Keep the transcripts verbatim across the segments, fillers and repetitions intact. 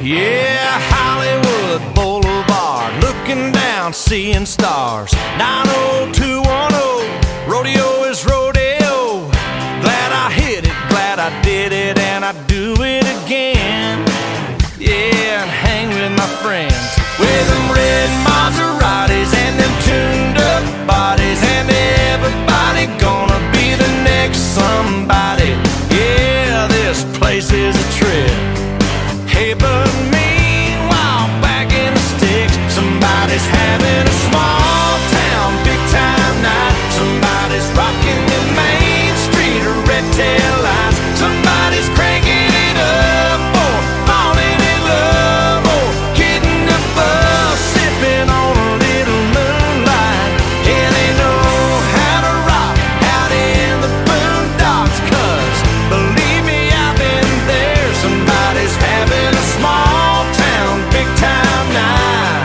Yeah, Hollywood Boulevard, looking down, seeing stars. nine oh two one oh, rodeo is rodeo. Glad I hit it, glad I did it, and I do it again. Yeah, and hang with my friends, with them red Maseratis and them tuned up bodies, and everybody gonna be the next somebody. Yeah, this place is a trip. Hey, but meanwhile, back in the sticks, somebody's having a small town, big time night. Somebody's rocking the main street or red tail lights. Somebody's cranking it up or falling in love or getting a buzz, sipping on a little moonlight. Yeah, they know how to rock out in the boondocks, 'cause believe me, I've been there. Somebody's having a small town, big time night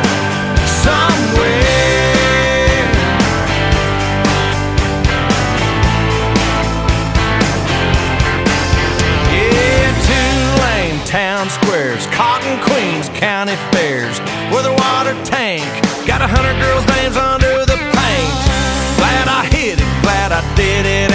somewhere. Yeah, Tulane town squares, Cotton Queens county fairs, with a water tank, got a hundred girls' names under the paint. Glad I hit it, glad I did it,